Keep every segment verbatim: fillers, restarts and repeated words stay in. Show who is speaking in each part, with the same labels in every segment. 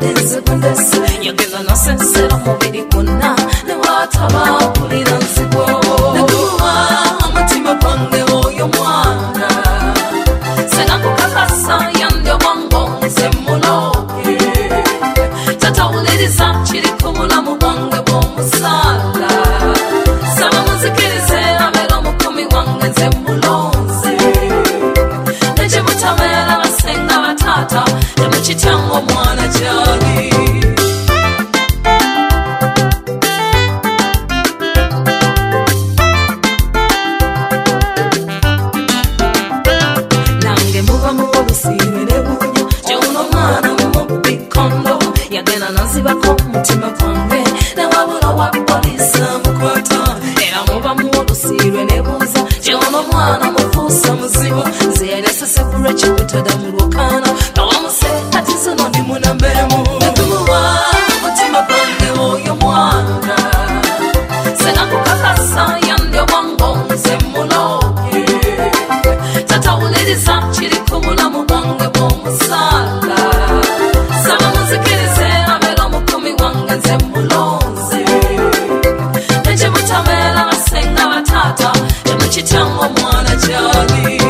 Speaker 1: Nze kundese yageza nosensera mubiri kuna ne wataba kulira nsigo Nakuwa umutima gwange oyo mwana Sena kukakasa yande wango nze muloge Tata uliriza chiri kumulamu wange bw'omusala Saba muzikirize abera omukumi wange nze mulonze Neje mutabera basenga batata Temuchityango mwana jali Nange muba muobusire nebunyo Jeuno mwana mubikondo Yagena nazibako mutima kwange Newabula wa polisa mukwata Era muba muobusire nebuza Jeuno mwana mufusa muzibu Ziyelesa sekure chikutada mulwokana Kawamuse ati zino ndi munambemu Nakumuwa mutima kwange oyo mwana Sena kukakasa yande wango nze muloge Tata uliriza chiri kumulamu wange bw'omusala Saba muzikirize abera omukumi wange nze mulonze Neje mutabera basenga batata Temuchityango mwana jali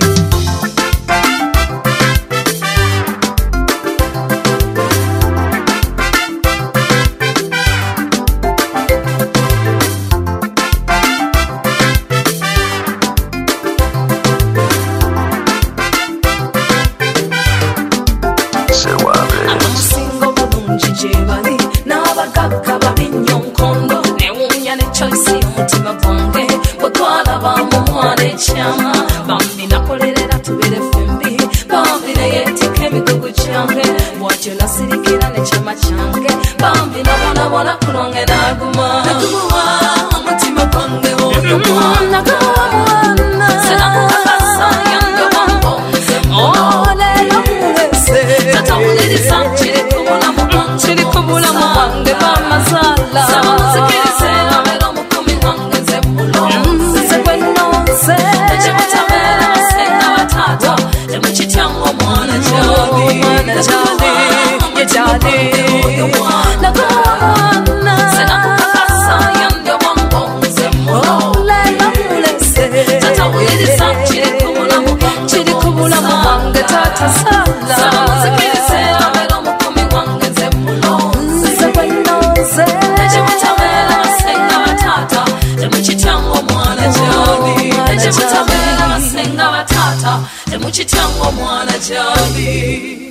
Speaker 1: Abamusingo bulungi gyebali n'abagagga babinnyo-nkondo newuunya ne choice y'omutima gwange bwe twalaba mu mwana ekyama bambi nakolerera tubeere fembi bambi neyeetika emigugu kyange bw'atyo nasirikira n'ekyama kyange bambi nabonabona kulonge n'aguma nagumuwa omutima gwange oyo mwana sena kukakasa yange wange nze muloge Tata uliriza chiri kumulamu wange chiri kumulamu wange b'amazala Saba muzikirize abera omukumi wange nze mulonze Nze kwenonze Neje mutabera basenga batata Temuchityango mwana jali Mwana jali Ye jali Nakuwa mwana Sena kukakasa yande wango nze mulonze Tata uliriza chiri kumulamu wange chiri kumulamu wange tata sala Saba muzikirize abera omukumi wange nze mulonze Nze kwenonze Neje mutabera basenga batata Temuchityango mwana jali Neje mutabera basenga batata Temuchityango mwana jali